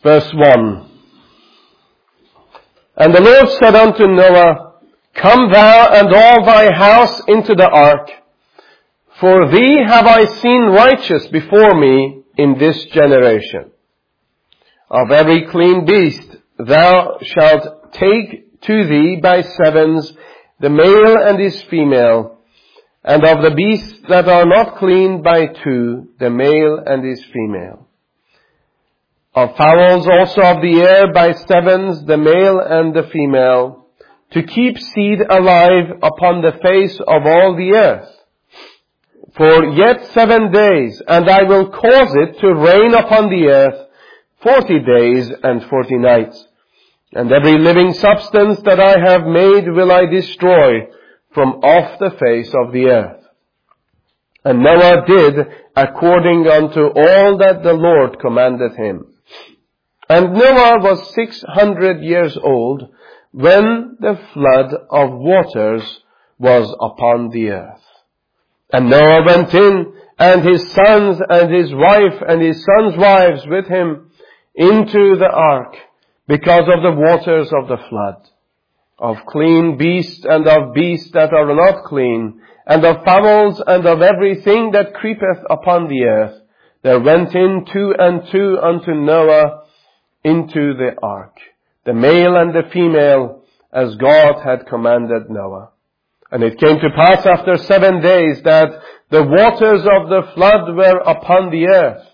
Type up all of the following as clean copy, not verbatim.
Verse 1. And the Lord said unto Noah, Come thou and all thy house into the ark, for thee have I seen righteous before me in this generation. Of every clean beast thou shalt take to thee by sevens the male and his female, and of the beasts that are not clean by two, the male and his female. Of fowls also of the air by sevens, the male and the female, to keep seed alive upon the face of all the earth. For yet 7 days, and I will cause it to rain upon the earth 40 days and 40 nights. And every living substance that I have made will I destroy from off the face of the earth. And Noah did according unto all that the Lord commanded him. And Noah was 600 years old when the flood of waters was upon the earth. And Noah went in, and his sons and his wife and his sons' wives with him into the ark, because of the waters of the flood, of clean beasts and of beasts that are not clean, and of fowls and of everything that creepeth upon the earth. There went in 2 and 2 unto Noah into the ark, the male and the female, as God had commanded Noah. And it came to pass after 7 days that the waters of the flood were upon the earth.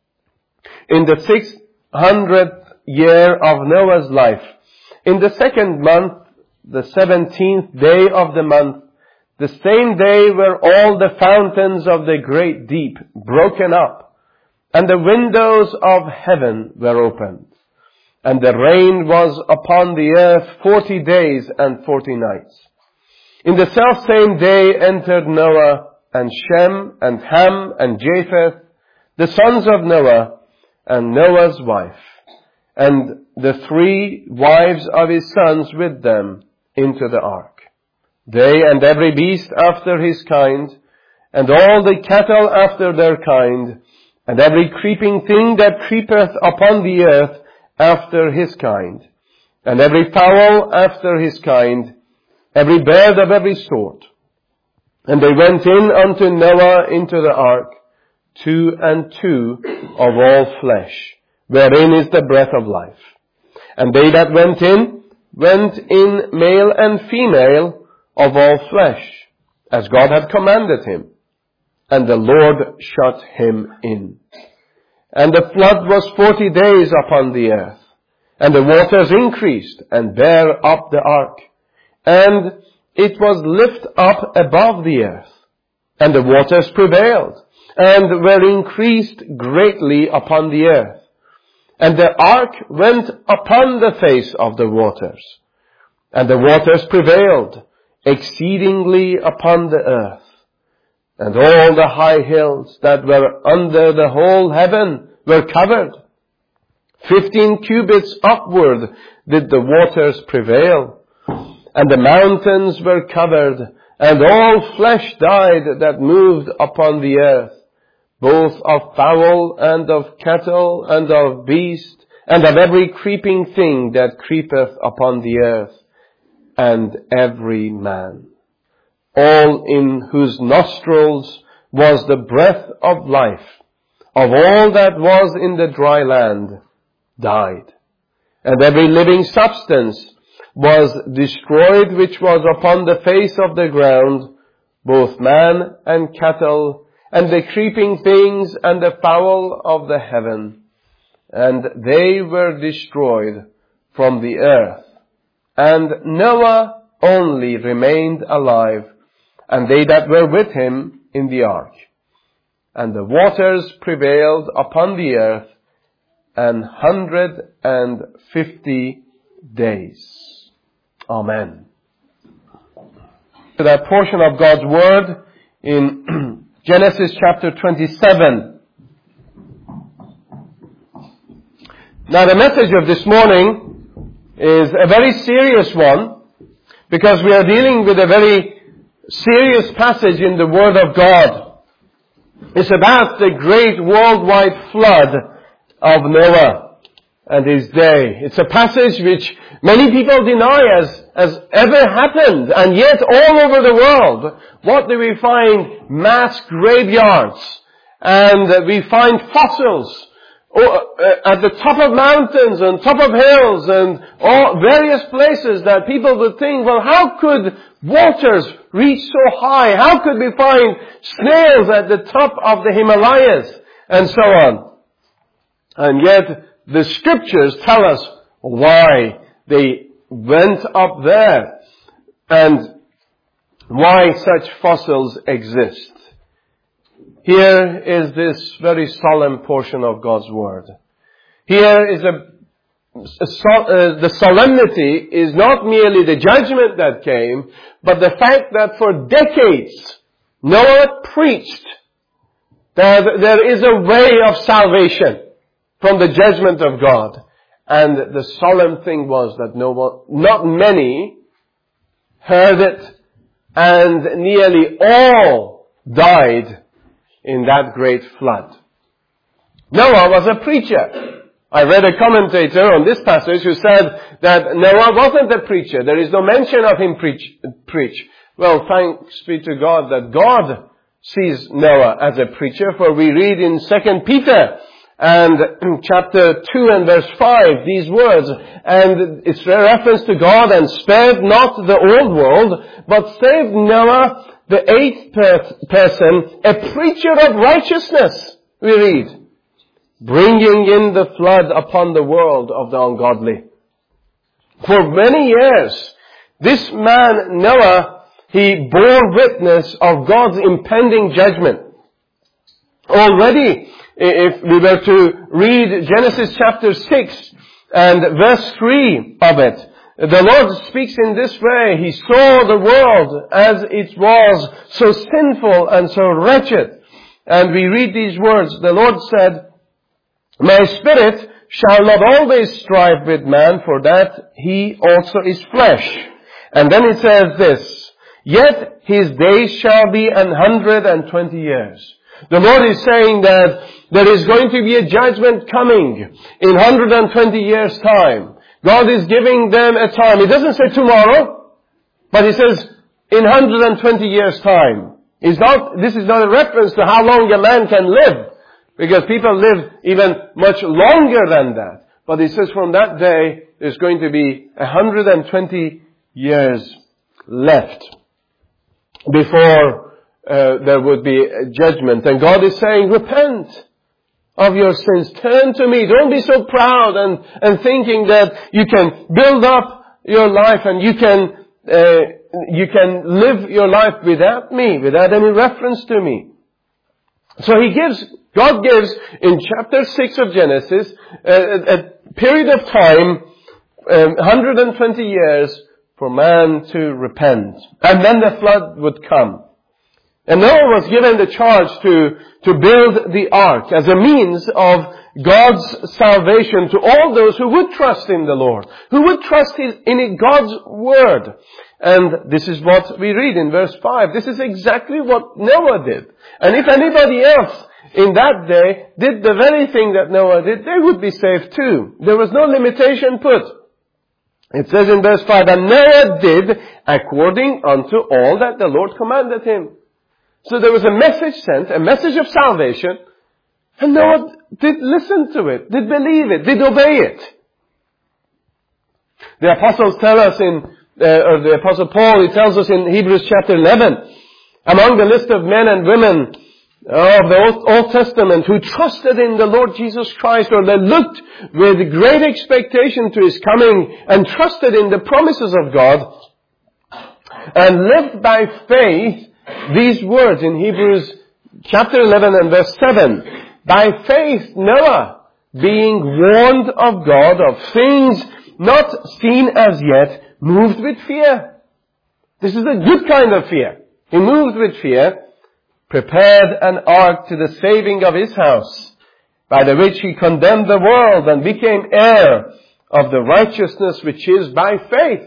In the 600th year of Noah's life, in the 2nd month, the 17th day of the month, the same day were all the fountains of the great deep broken up, and the windows of heaven were opened. And the rain was upon the earth 40 days and 40 nights. In the selfsame day entered Noah, and Shem, and Ham, and Japheth, the sons of Noah, and Noah's wife, and the 3 wives of his sons with them into the ark. They and every beast after his kind, and all the cattle after their kind, and every creeping thing that creepeth upon the earth after his kind, and every fowl after his kind, every bird of every sort. And they went in unto Noah into the ark, 2 and 2 of all flesh, wherein is the breath of life. And they that went in male and female of all flesh, as God had commanded him. And the Lord shut him in. And the flood was 40 days upon the earth, and the waters increased and bare up the ark, and it was lift up above the earth, and the waters prevailed, and were increased greatly upon the earth. And the ark went upon the face of the waters, and the waters prevailed exceedingly upon the earth. And all the high hills that were under the whole heaven were covered. 15 cubits upward did the waters prevail. And the mountains were covered, and all flesh died that moved upon the earth, both of fowl and of cattle and of beast, and of every creeping thing that creepeth upon the earth, and every man. All in whose nostrils was the breath of life, of all that was in the dry land, died. And every living substance was destroyed which was upon the face of the ground, both man and cattle, and the creeping things and the fowl of the heaven. And they were destroyed from the earth. And Noah only remained alive, and they that were with him in the ark. And the waters prevailed upon the earth 150 days. Amen. To that portion of God's Word in Genesis chapter 27. Now the message of this morning is a very serious one, because we are dealing with a very serious passage in the Word of God. It's about the great worldwide flood of Noah. and his day. It's a passage which many people deny as ever happened, and yet all over the world, what do we find? Mass graveyards, and we find fossils at the top of mountains and top of hills and all various places that people would think, well, how could waters reach so high? How could we find snails at the top of the Himalayas? And so on. And yet the scriptures tell us why they went up there and why such fossils exist. Here is this very solemn portion of God's Word. Here is the solemnity is not merely the judgment that came, but the fact that for decades Noah preached that there is a way of salvation from the judgment of God. And the solemn thing was that not many heard it, and nearly all died in that great flood. Noah was a preacher. I read a commentator on this passage who said that Noah wasn't a preacher. There is no mention of him preach. Well, thanks be to God that God sees Noah as a preacher, for we read in 2 Peter and chapter 2 and verse 5 these words, and it's a reference to God, and spared not the old world, but saved Noah, the eighth person, a preacher of righteousness, we read, bringing in the flood upon the world of the ungodly. For many years, this man Noah, he bore witness of God's impending judgment. Already, if we were to read Genesis chapter 6 and verse 3 of it, the Lord speaks in this way. He saw the world as it was, so sinful and so wretched. And we read these words. The Lord said, my spirit shall not always strive with man, for that he also is flesh. And then it says this, yet his days shall be 120 years. The Lord is saying that there is going to be a judgment coming in 120 years' time. God is giving them a time. He doesn't say tomorrow, but He says in 120 years' time. This is not a reference to how long a man can live, because people live even much longer than that. But He says from that day, there's going to be 120 years left before there would be a judgment. And God is saying, repent of your sins. Turn to me. Don't be so proud and thinking that you can build up your life and you can live your life without me, without any reference to me. So God gives in chapter 6 of Genesis a period of time, 120 years for man to repent. And then the flood would come. And Noah was given the charge to build the ark as a means of God's salvation to all those who would trust in the Lord, who would trust in God's word. And this is what we read in verse 5. This is exactly what Noah did. And if anybody else in that day did the very thing that Noah did, they would be saved too. There was no limitation put. It says in verse 5, and Noah did according unto all that the Lord commanded him. So there was a message sent, a message of salvation, and Noah did listen to it, did believe it, did obey it. The apostles tell us or the apostle Paul, he tells us in Hebrews chapter 11, among the list of men and women of the Old Testament who trusted in the Lord Jesus Christ, or they looked with great expectation to His coming and trusted in the promises of God and lived by faith, these words in Hebrews chapter 11 and verse 7. By faith Noah, being warned of God of things not seen as yet, moved with fear. This is a good kind of fear. He moved with fear, prepared an ark to the saving of his house, by the which he condemned the world and became heir of the righteousness which is by faith.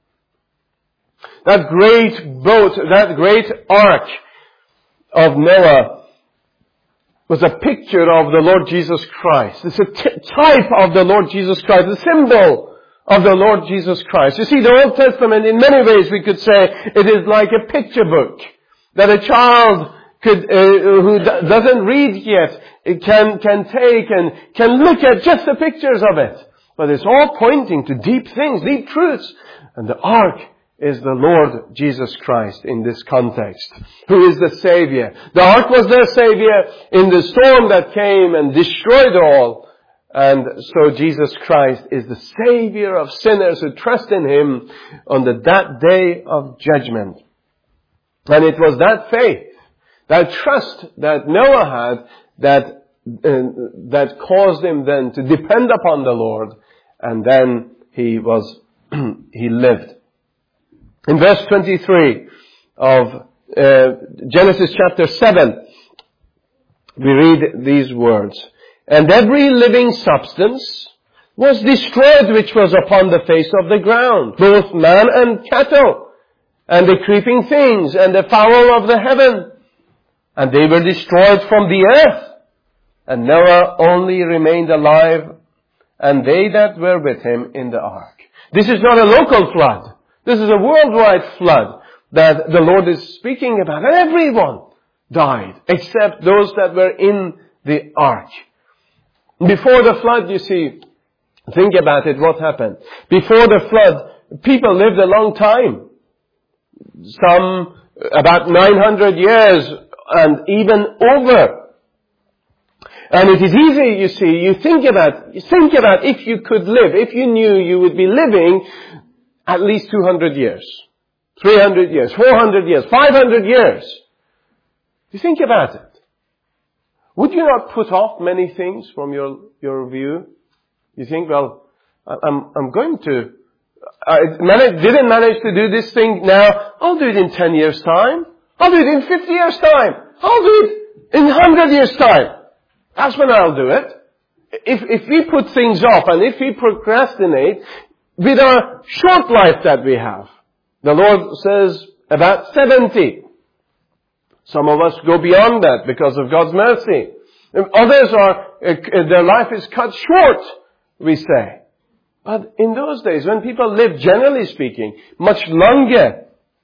That great boat, that great ark of Noah was a picture of the Lord Jesus Christ. It's a type of the Lord Jesus Christ, a symbol of the Lord Jesus Christ. You see, the Old Testament, in many ways we could say, it is like a picture book that a child who doesn't read yet can take and can look at just the pictures of it. But it's all pointing to deep things, deep truths. And the ark is the Lord Jesus Christ in this context, who is the Savior. The ark was their Savior in the storm that came and destroyed all. And so Jesus Christ is the Savior of sinners who trust in Him on that day of judgment. And it was that faith, that trust that Noah had that caused him then to depend upon the Lord. And then he lived. In verse 23 of Genesis chapter 7, we read these words. And every living substance was destroyed which was upon the face of the ground, both man and cattle, and the creeping things, and the fowl of the heaven. And they were destroyed from the earth. And Noah only remained alive, and they that were with him in the ark. This is not a local flood. This is a worldwide flood that the Lord is speaking about. And everyone died, except those that were in the ark. Before the flood, you see, think about it, what happened. Before the flood, people lived a long time. Some about 900 years and even over. And it is easy, you see, you think about if you could live, if you knew you would be living at least 200 years, 300 years, 400 years, 500 years. You think about it. Would you not put off many things from your view? You think, well, I'm going to, didn't manage to do this thing now, I'll do it in 10 years' time. I'll do it in 50 years' time. I'll do it in 100 years' time. That's when I'll do it. If we put things off and if we procrastinate with our short life that we have, the Lord says about 70. Some of us go beyond that because of God's mercy. Others their life is cut short, we say. But in those days, when people lived, generally speaking, much longer,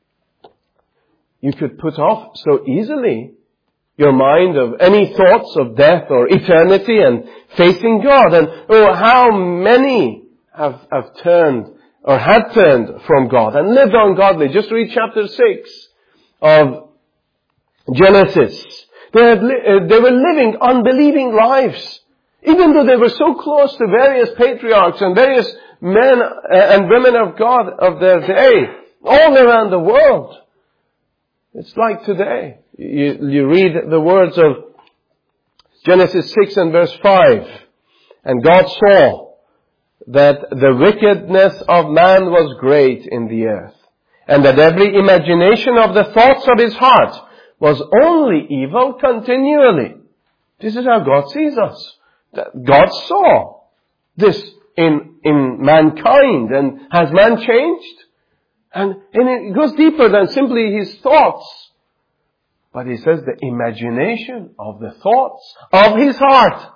you could put off so easily your mind of any thoughts of death or eternity and faith in God. And how many have turned or had turned from God and lived ungodly. Just read chapter 6 of Genesis. They were living unbelieving lives. Even though they were so close to various patriarchs and various men and women of God of their day, all around the world. It's like today. You read the words of Genesis 6 and verse 5. And God saw that the wickedness of man was great in the earth, and that every imagination of the thoughts of his heart was only evil continually. This is how God sees us. God saw this in mankind. And has man changed? And it goes deeper than simply his thoughts. But he says the imagination of the thoughts of his heart.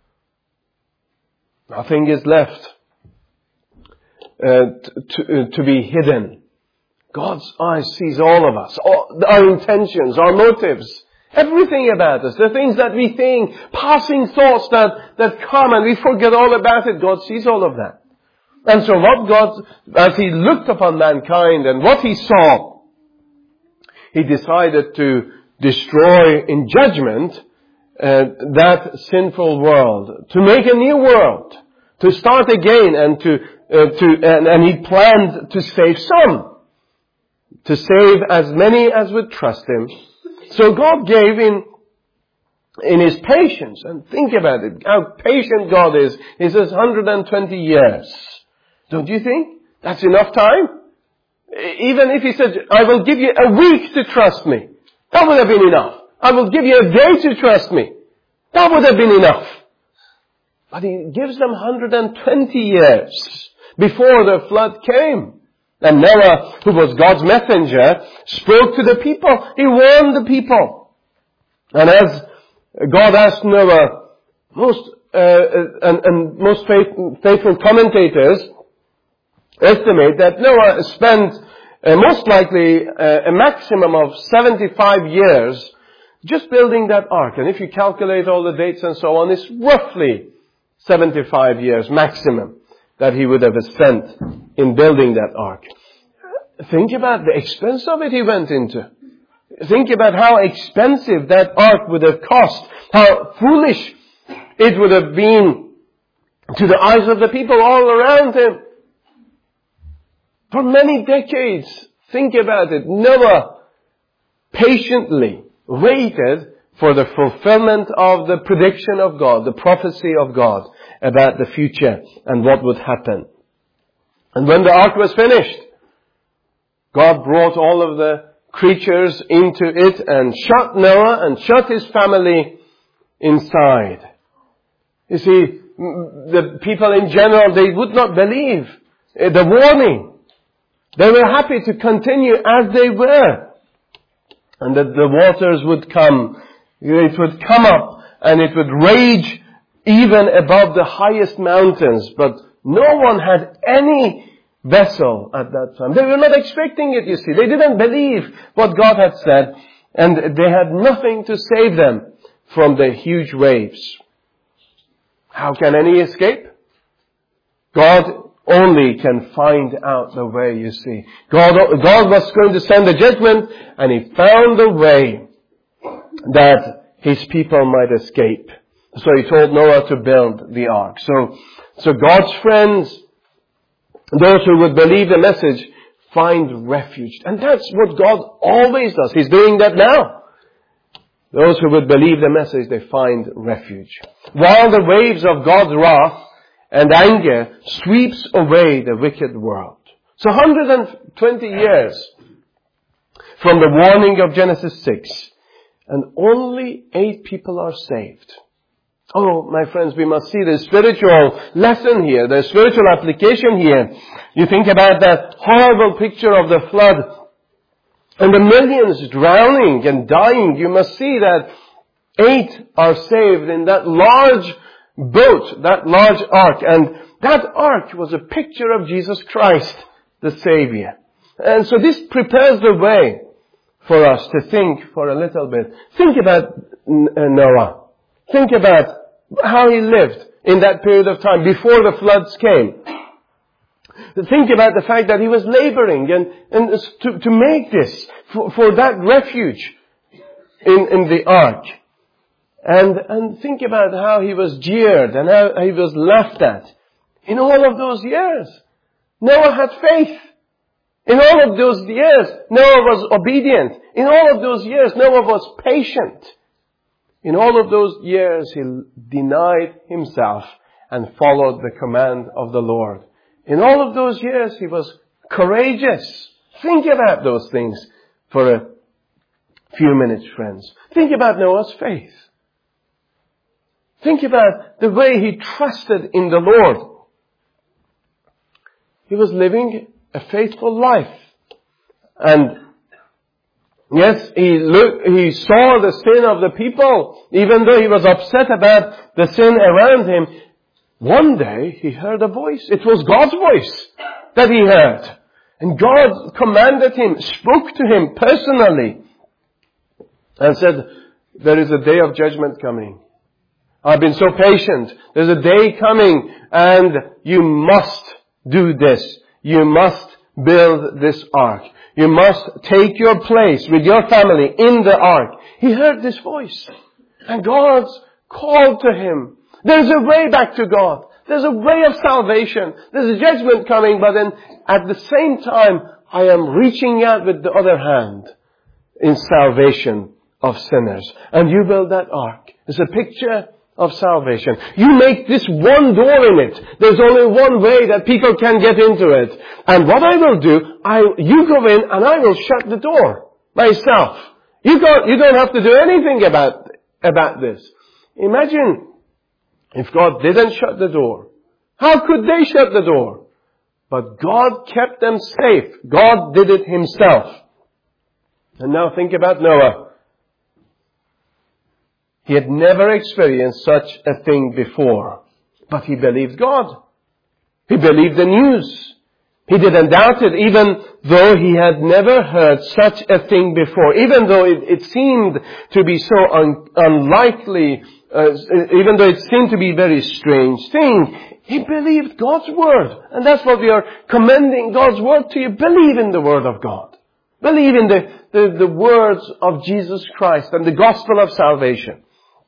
Nothing is left to be hidden. God's eye sees all of us, our intentions, our motives, everything about us, the things that we think, passing thoughts that come and we forget all about it. God sees all of that. And so what God, as He looked upon mankind and what He saw, He decided to destroy in judgment that sinful world, to make a new world, to start again, and and He planned to save some, to save as many as would trust Him. So God gave in His patience, and think about it, how patient God is. He says 120 years. Don't you think that's enough time? Even if He said, I will give you a week to trust me, that would have been enough. I will give you a day to trust me, that would have been enough. But He gives them 120 years before the flood came. And Noah, who was God's messenger, spoke to the people. He warned the people. And as God asked Noah, most faithful commentators estimate that Noah spent most likely a maximum of 75 years just building that ark. And if you calculate all the dates and so on, it's roughly 75 years maximum that he would have spent in building that ark. Think about the expense of it he went into. Think about how expensive that ark would have cost. How foolish it would have been to the eyes of the people all around him. For many decades, think about it, Noah patiently waited for the fulfillment of the prediction of God, the prophecy of God about the future and what would happen. And when the ark was finished, God brought all of the creatures into it and shut Noah and shut his family inside. You see, the people in general, they would not believe the warning. They were happy to continue as they were. And that the waters would come. It would come up and it would rage even above the highest mountains. But no one had any vessel at that time. They were not expecting it, you see. They didn't believe what God had said. And they had nothing to save them from the huge waves. How can any escape? God only can find out the way, you see. God was going to send the judgment, and He found a way that His people might escape. So He told Noah to build the ark. So God's friends, those who would believe the message, find refuge. And that's what God always does. He's doing that now. Those who would believe the message, they find refuge. While the waves of God's wrath and anger sweeps away the wicked world. So 120 years from the warning of Genesis 6, and only 8 people are saved. Oh, my friends, we must see the spiritual lesson here, the spiritual application here. You think about that horrible picture of the flood and the millions drowning and dying. You must see that 8 are saved in that large boat, that large ark. And that ark was a picture of Jesus Christ, the Savior. And so this prepares the way for us to think for a little bit. Think about Noah. Think about how he lived in that period of time before the floods came. Think about the fact that he was laboring and to make this for that refuge in the ark. And think about how he was jeered and how he was laughed at. In all of those years, Noah had faith. In all of those years, Noah was obedient. In all of those years, Noah was patient. In all of those years, he denied himself and followed the command of the Lord. In all of those years, he was courageous. Think about those things for a few minutes, friends. Think about Noah's faith. Think about the way he trusted in the Lord. He was living a faithful life. And yes, he saw the sin of the people, even though he was upset about the sin around him. One day he heard a voice. It was God's voice that he heard. And God commanded him, spoke to him personally, and said, there is a day of judgment coming. I've been so patient. There's a day coming and you must do this. You must build this ark. You must take your place with your family in the ark. He heard this voice and God called to him. There's a way back to God. There's a way of salvation. There's a judgment coming, but then at the same time, I am reaching out with the other hand in salvation of sinners. And you build that ark. It's a picture of salvation. You make this one door in it. There's only one way that people can get into it. And what I will do, you go in and I will shut the door myself. You don't have to do anything about this. Imagine if God didn't shut the door. How could they shut the door? But God kept them safe. God did it Himself. And now think about Noah. He had never experienced such a thing before. But he believed God. He believed the news. He didn't doubt it, even though he had never heard such a thing before. Even though it seemed to be so unlikely, even though it seemed to be a very strange thing, he believed God's word. And that's what we are commending God's word to you. Believe in the word of God. Believe in the words of Jesus Christ and the gospel of salvation.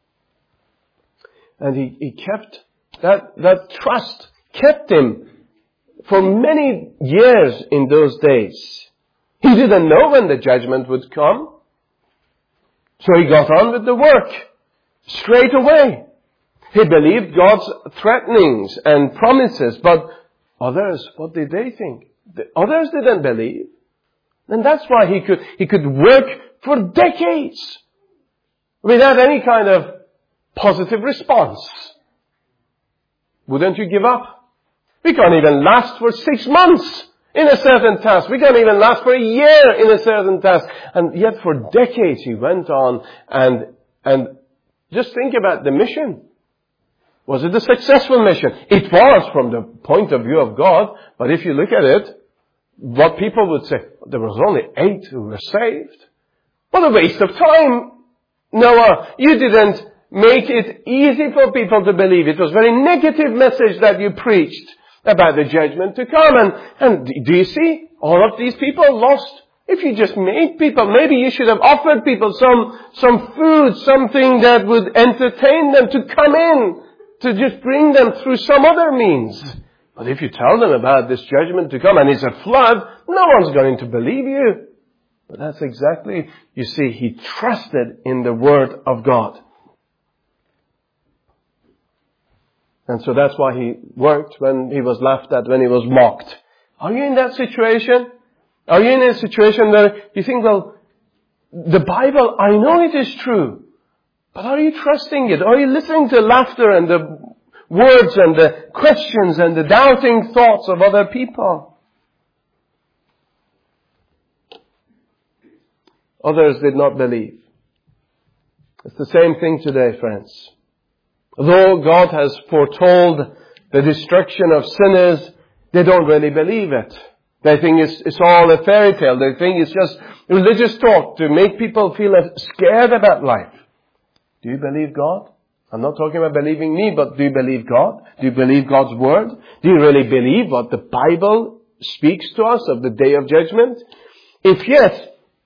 And he kept that trust, kept him for many years in those days. He didn't know when the judgment would come. So he got on with the work straight away. He believed God's threatenings and promises, but others, what did they think? The others didn't believe. And that's why he could work for decades without any kind of positive response. Wouldn't you give up? We can't even last for 6 months in a certain task. We can't even last for a year in a certain task. And yet for decades he went on and just think about the mission. Was it a successful mission? It was from the point of view of God, but if you look at it, what people would say, there was only 8 who were saved. What a waste of time, Noah. You didn't make it easy for people to believe. It was a very negative message that you preached about the judgment to come. And do you see? All of these people lost. If you just made people, maybe you should have offered people some food, something that would entertain them to come in, to just bring them through some other means. But if you tell them about this judgment to come and it's a flood, no one's going to believe you. But that's exactly, you see, he trusted in the word of God. And so that's why he worked when he was laughed at, when he was mocked. Are you in that situation? Are you in a situation where you think, well, the Bible, I know it is true, but are you trusting it? Are you listening to laughter and the words and the questions and the doubting thoughts of other people? Others did not believe. It's the same thing today, friends. Though God has foretold the destruction of sinners, they don't really believe it. They think it's all a fairy tale. They think it's just religious talk to make people feel scared about life. Do you believe God? I'm not talking about believing me, but do you believe God? Do you believe God's word? Do you really believe what the Bible speaks to us of the day of judgment? If yes,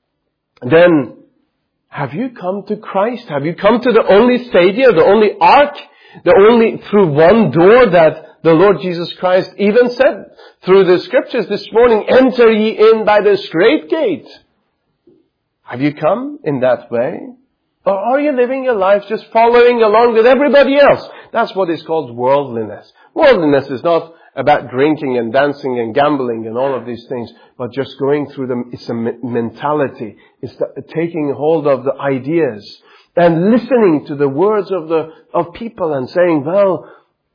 then have you come to Christ? Have you come to the only Savior, the only ark, the only through one door that the Lord Jesus Christ even said through the scriptures this morning, enter ye in by the straight gate? Have you come in that way? Or are you living your life just following along with everybody else? That's what is called worldliness. Worldliness is not about drinking and dancing and gambling and all of these things, but just going through them. It's a mentality. It's taking hold of the ideas and listening to the words of people and saying, well,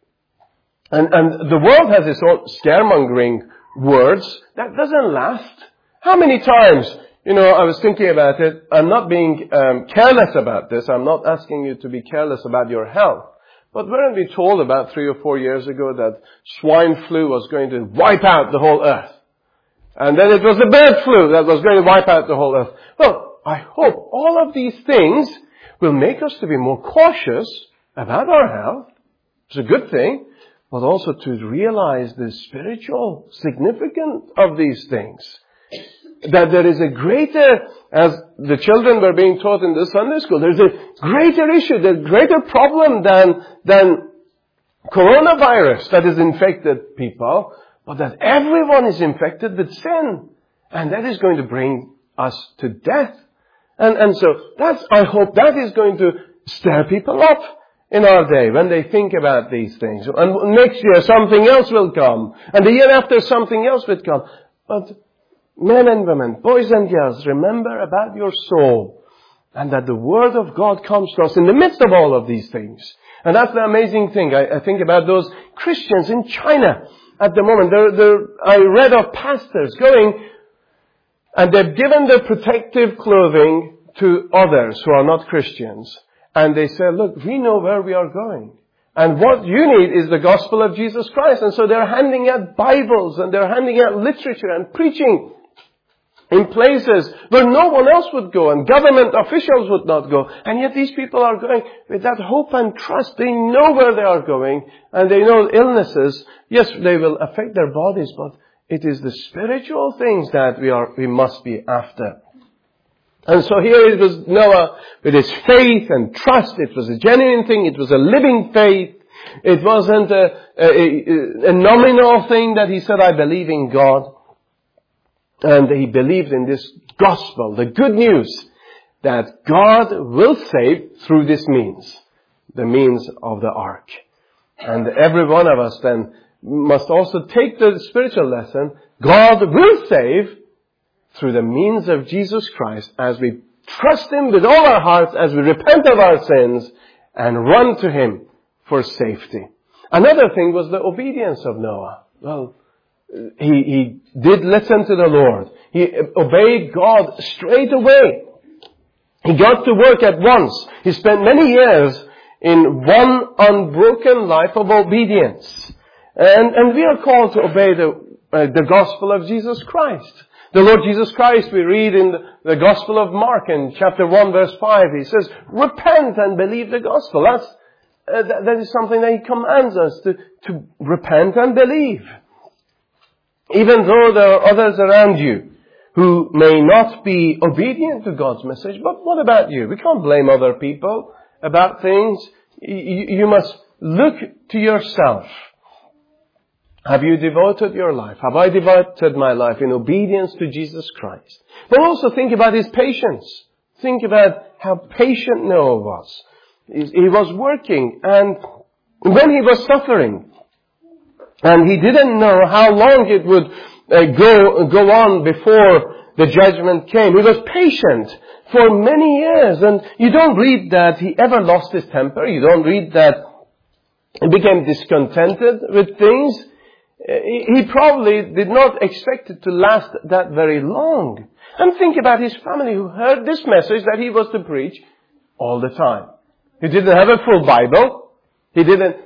and the world has its own scaremongering words that doesn't last. How many times, I was thinking about it. I'm not being careless about this. I'm not asking you to be careless about your health. But weren't we told about 3 or 4 years ago that swine flu was going to wipe out the whole earth? And then it was the bird flu that was going to wipe out the whole earth. Well, I hope all of these things will make us to be more cautious about our health. It's a good thing. But also to realize the spiritual significance of these things. That there is a greater, as the children were being taught in the Sunday school, there's a greater issue, there's a greater problem than coronavirus that has infected people, but that everyone is infected with sin. And that is going to bring us to death. And so I hope that is going to stir people up in our day when they think about these things. And next year something else will come. And the year after something else will come. But men and women, boys and girls, remember about your soul and that the Word of God comes to us in the midst of all of these things. And that's the amazing thing. I think about those Christians in China at the moment. I read of pastors going and they've given their protective clothing to others who are not Christians. And they said, look, we know where we are going. And what you need is the gospel of Jesus Christ. And so they're handing out Bibles and they're handing out literature and preaching in places where no one else would go and government officials would not go. And yet these people are going with that hope and trust. They know where they are going and they know illnesses. Yes, they will affect their bodies, but it is the spiritual things that we must be after. And so here it was Noah with his faith and trust. It was a genuine thing. It was a living faith. It wasn't a nominal thing that he said, I believe in God. And he believed in this gospel, the good news that God will save through this means, the means of the ark. And every one of us then must also take the spiritual lesson. God will save through the means of Jesus Christ as we trust Him with all our hearts, as we repent of our sins and run to Him for safety. Another thing was the obedience of Noah. Well, he did listen to the Lord. He obeyed God straight away. He got to work at once. He spent many years in one unbroken life of obedience. And we are called to obey the gospel of Jesus Christ. The Lord Jesus Christ, we read in the Gospel of Mark in chapter 1 verse 5, He says, repent and believe the gospel. That is something that He commands us to repent and believe. Even though there are others around you who may not be obedient to God's message, but what about you? We can't blame other people about things. You must look to yourself. Have you devoted your life? Have I devoted my life in obedience to Jesus Christ? But also think about His patience. Think about how patient Noah was. He was working, and when he was suffering, and he didn't know how long it would go on before the judgment came. He was patient for many years. And you don't read that he ever lost his temper. You don't read that he became discontented with things. He probably did not expect it to last that very long. And think about his family who heard this message that he was to preach all the time. He didn't have a full Bible. All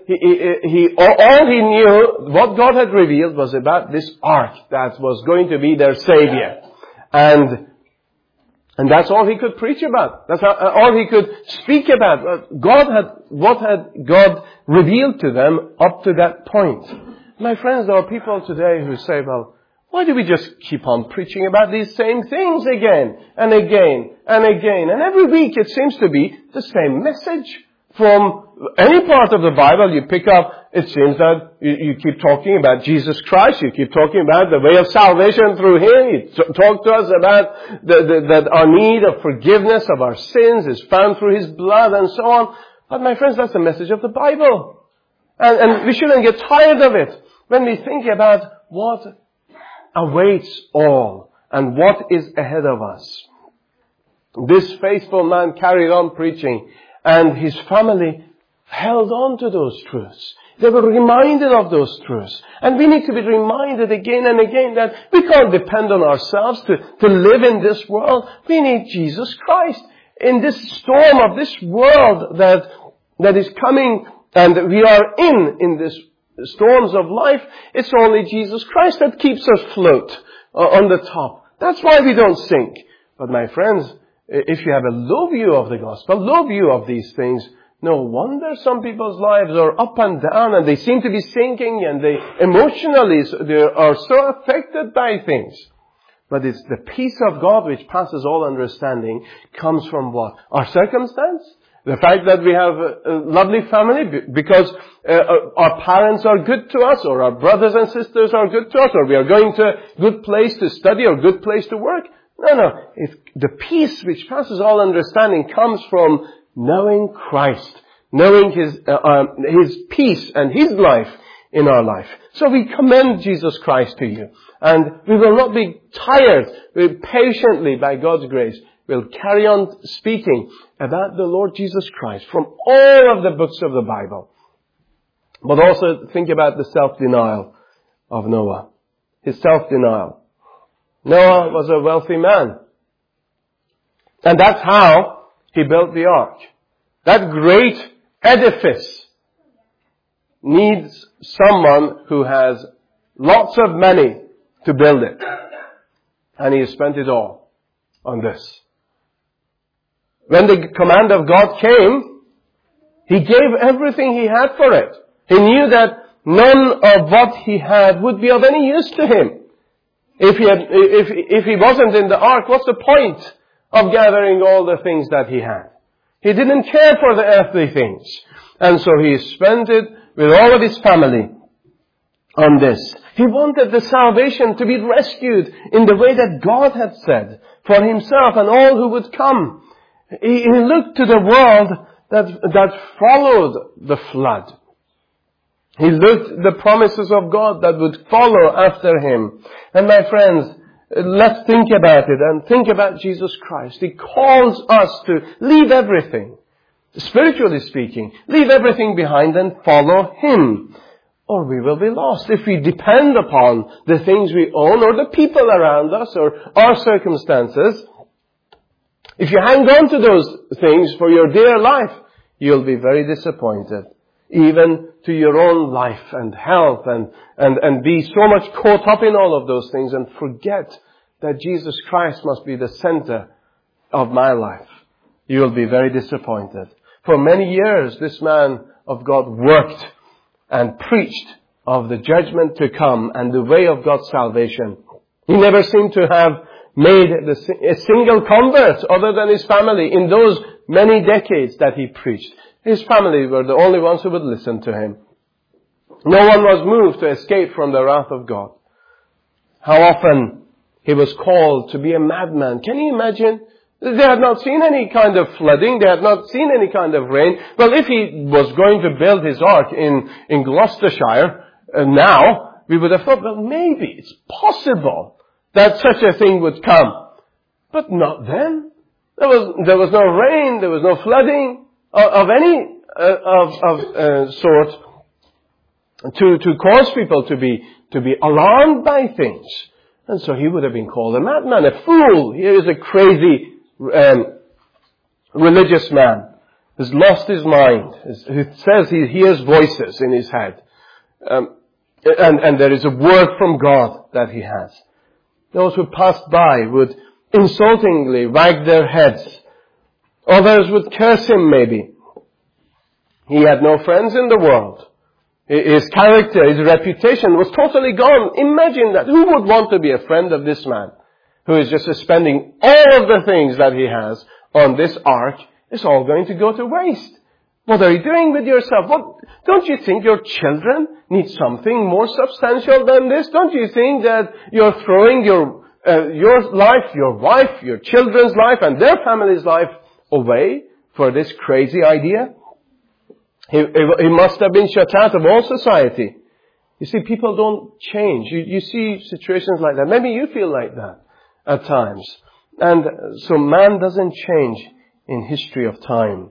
he knew, what God had revealed was about this ark that was going to be their Savior. And that's all he could preach about. That's all he could speak about. What had God revealed to them up to that point? My friends, there are people today who say, well, why do we just keep on preaching about these same things again and again and again? And every week it seems to be the same message. From any part of the Bible you pick up, it seems that you keep talking about Jesus Christ. You keep talking about the way of salvation through Him. You talk to us about that our need of forgiveness of our sins is found through His blood and so on. But my friends, that's the message of the Bible. And we shouldn't get tired of it when we think about what awaits all and what is ahead of us. This faithful man carried on preaching, and his family held on to those truths. They were reminded of those truths. And we need to be reminded again and again that we can't depend on ourselves to live in this world. We need Jesus Christ. In this storm of this world that is coming and we are in this storms of life, it's only Jesus Christ that keeps us afloat on the top. That's why we don't sink. But my friends, if you have a low view of the gospel, low view of these things, no wonder some people's lives are up and down and they seem to be sinking and they are so affected by things. But it's the peace of God which passes all understanding comes from what? Our circumstance? The fact that we have a lovely family because our parents are good to us, or our brothers and sisters are good to us, or we are going to a good place to study or a good place to work. No. The peace which passes all understanding comes from knowing Christ, knowing His peace and His life in our life. So we commend Jesus Christ to you. And we will not be tired. We patiently, by God's grace, will carry on speaking about the Lord Jesus Christ from all of the books of the Bible. But also think about the self-denial of Noah. His self-denial. Noah was a wealthy man. And that's how he built the ark. that great edifice needs someone who has lots of money to build it. And he has spent it all on this. When the command of God came, he gave everything he had for it. He knew that none of what he had would be of any use to him. If he wasn't in the ark, what's the point of gathering all the things that he had? He didn't care for the earthly things. And so he spent it with all of his family on this. He wanted the salvation to be rescued in the way that God had said for himself and all who would come. He looked to the world that followed the flood. He looked at the promises of God that would follow after him. And my friends, let's think about it and think about Jesus Christ. He calls us to leave everything, spiritually speaking, leave everything behind and follow him. Or we will be lost if we depend upon the things we own or the people around us or our circumstances. If you hang on to those things for your dear life, you'll be very disappointed. Even to your own life and health and be so much caught up in all of those things and forget that Jesus Christ must be the center of my life. You'll be very disappointed. For many years, this man of God worked and preached of the judgment to come and the way of God's salvation. He never seemed to have made a single convert other than his family in those many decades that he preached. His family were the only ones who would listen to him. No one was moved to escape from the wrath of God. How often he was called to be a madman. Can you imagine? They had not seen any kind of flooding. They had not seen any kind of rain. Well, if he was going to build his ark in Gloucestershire now, we would have thought, well, maybe it's possible that such a thing would come. But not then. There was no rain. There was no flooding of any sort to cause people to be alarmed by things. And so he would have been called a madman, a fool. He is a crazy religious man who's lost his mind, who says he hears voices in his head. And there is a word from God that he has. Those who passed by would insultingly wag their heads. Others would curse him maybe. He had no friends in the world. His character, his reputation was totally gone. Imagine that. Who would want to be a friend of this man who is just spending all of the things that he has on this ark? It's all going to go to waste. What are you doing with yourself? Don't you think your children need something more substantial than this? Don't you think that you're throwing your life, your wife, your children's life, and their family's life away for this crazy idea? He must have been shut out of all society. You see, people don't change. You see situations like that. Maybe you feel like that at times. And so man doesn't change in history of time.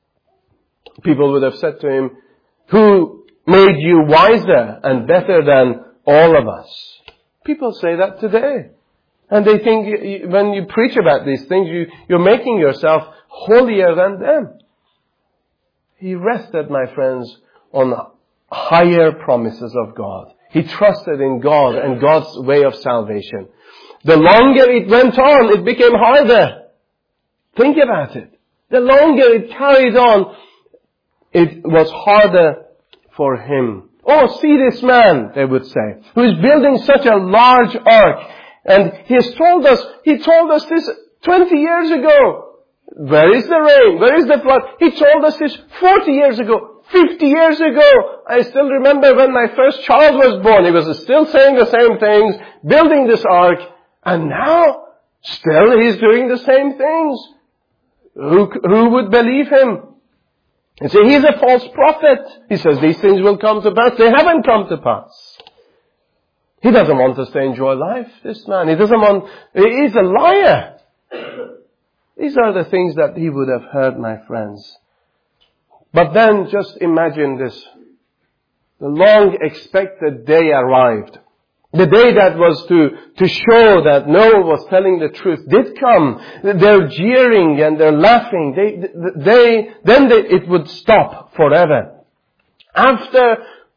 People would have said to him, who made you wiser and better than all of us? People say that today. And they think when you preach about these things, you're making yourself holier than them. He rested, my friends, on higher promises of God. He trusted in God and God's way of salvation. The longer it went on, it became harder. Think about it. The longer it carried on, it was harder for him. Oh, see this man, they would say, who is building such a large ark. And he told us this 20 years ago. Where is the rain? Where is the flood? He told us this 40 years ago, 50 years ago. I still remember when my first child was born. He was still saying the same things, building this ark. And now, still he's doing the same things. Who would believe him? You see, he's a false prophet. He says these things will come to pass. They haven't come to pass. He doesn't want us to enjoy life, this man. He's a liar. These are the things that he would have heard, my friends. But then just imagine this. The long expected day arrived. The day that was to show that Noah was telling the truth did come. They're jeering and they're laughing. It would stop forever. After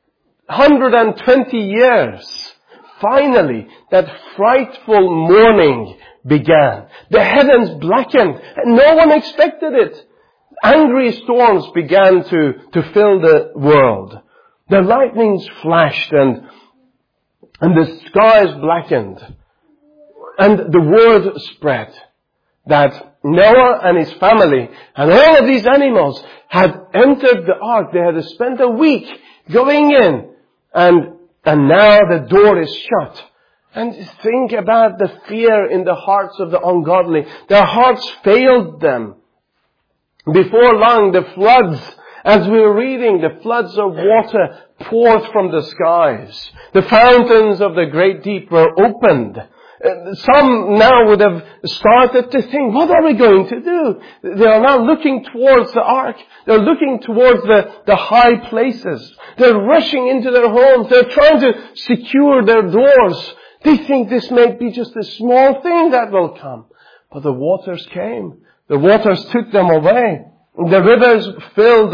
120 years, finally, that frightful morning began. The heavens blackened, and no one expected it. Angry storms began to fill the world. The lightnings flashed and the skies blackened. And the word spread that Noah and his family and all of these animals had entered the ark. They had spent a week going in, and now the door is shut. And think about the fear in the hearts of the ungodly. Their hearts failed them. Before long, the floods, as we were reading, the floods of water poured from the skies. The fountains of the great deep were opened. Some now would have started to think, what are we going to do? They are now looking towards the ark. They're looking towards the high places. They're rushing into their homes. They're trying to secure their doors. They think this may be just a small thing that will come. But the waters came. The waters took them away. The rivers filled,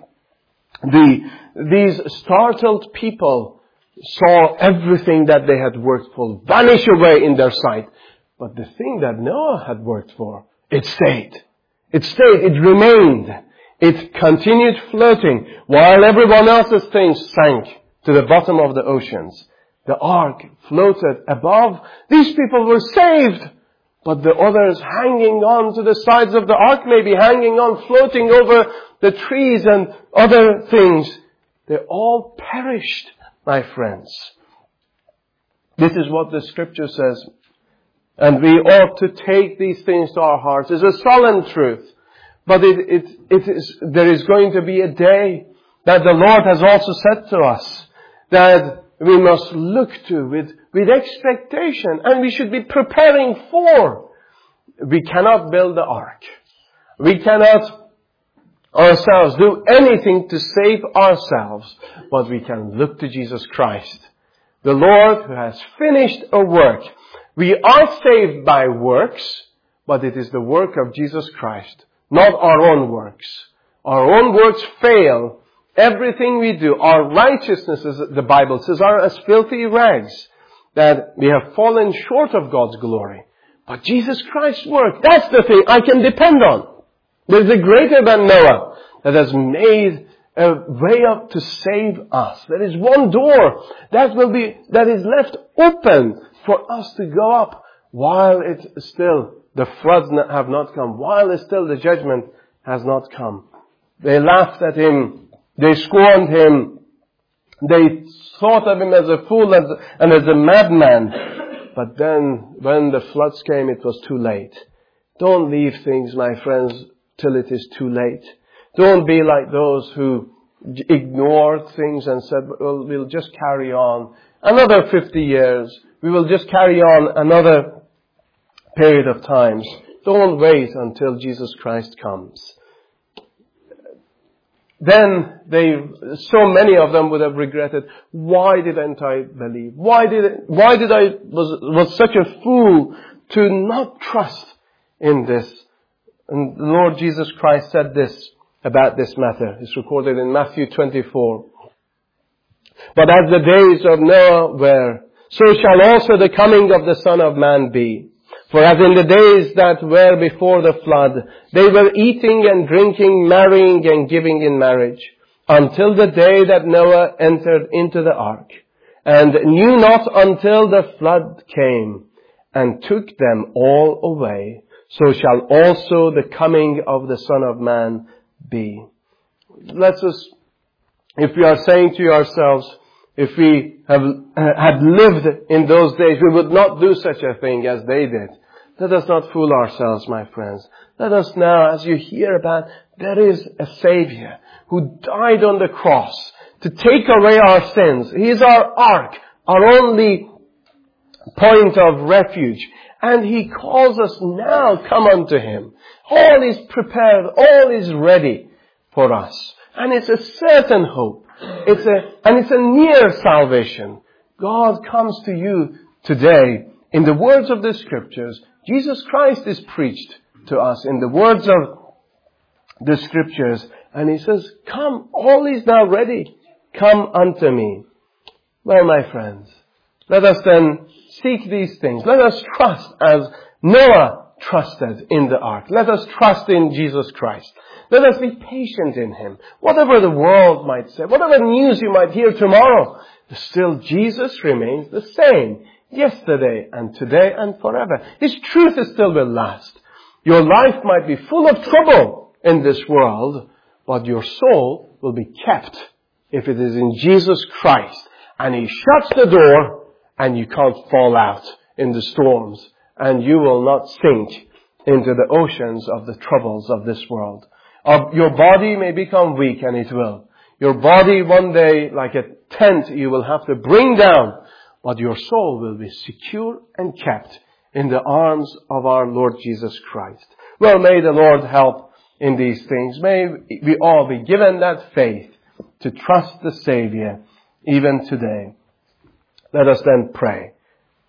and these startled people saw everything that they had worked for vanish away in their sight. But the thing that Noah had worked for, it stayed. It stayed. It remained. It continued floating while everyone else's things sank to the bottom of the oceans. The ark floated above. These people were saved. But the others hanging on to the sides of the ark, maybe hanging on, floating over the trees and other things, they all perished, my friends. This is what the scripture says. And we ought to take these things to our hearts. It's a solemn truth. But there is going to be a day that the Lord has also said to us that we must look to with expectation, and we should be preparing for. We cannot build the ark. We cannot ourselves do anything to save ourselves, but we can look to Jesus Christ, the Lord who has finished a work. We are saved by works, but it is the work of Jesus Christ, not our own works. Our own works fail. Everything we do, our righteousnesses, the Bible says, are as filthy rags, that we have fallen short of God's glory. But Jesus Christ's work, that's the thing I can depend on. There's a greater than Noah that has made a way up to save us. There is one door that is left open for us to go up while it's still the floods have not come, while it's still the judgment has not come. They laughed at him. They scorned him. They thought of him as a fool and as a madman. But then, when the floods came, it was too late. Don't leave things, my friends, till it is too late. Don't be like those who ignored things and said, well, we'll just carry on another 50 years. We will just carry on another period of times. Don't wait until Jesus Christ comes. Then so many of them would have regretted, why didn't I believe? Why did I was such a fool to not trust in this? And the Lord Jesus Christ said this about this matter. It's recorded in Matthew 24. But as the days of Noah were, so shall also the coming of the Son of Man be. For as in the days that were before the flood, they were eating and drinking, marrying and giving in marriage, until the day that Noah entered into the ark, and knew not until the flood came, and took them all away. So shall also the coming of the Son of Man be. If we are saying to ourselves, if we had lived in those days, we would not do such a thing as they did. Let us not fool ourselves, my friends. Let us now, as you hear about, there is a Savior who died on the cross to take away our sins. He is our ark, our only point of refuge. And He calls us now, come unto Him. All is prepared, all is ready for us. And it's a certain hope. It's a near salvation. God comes to you today in the words of the Scriptures. Jesus Christ is preached to us in the words of the Scriptures. And He says, come, all is now ready. Come unto me. Well, my friends, let us then seek these things. Let us trust as Noah trusted in the ark. Let us trust in Jesus Christ. Let us be patient in Him. Whatever the world might say, whatever news you might hear tomorrow, still Jesus remains the same. Yesterday and today and forever. His truth is still will last. Your life might be full of trouble in this world, but your soul will be kept if it is in Jesus Christ. And He shuts the door and you can't fall out in the storms. And you will not sink into the oceans of the troubles of this world. Your body may become weak, and it will. Your body one day, like a tent, you will have to bring down. But your soul will be secure and kept in the arms of our Lord Jesus Christ. Well, may the Lord help in these things. May we all be given that faith to trust the Savior even today. Let us then pray.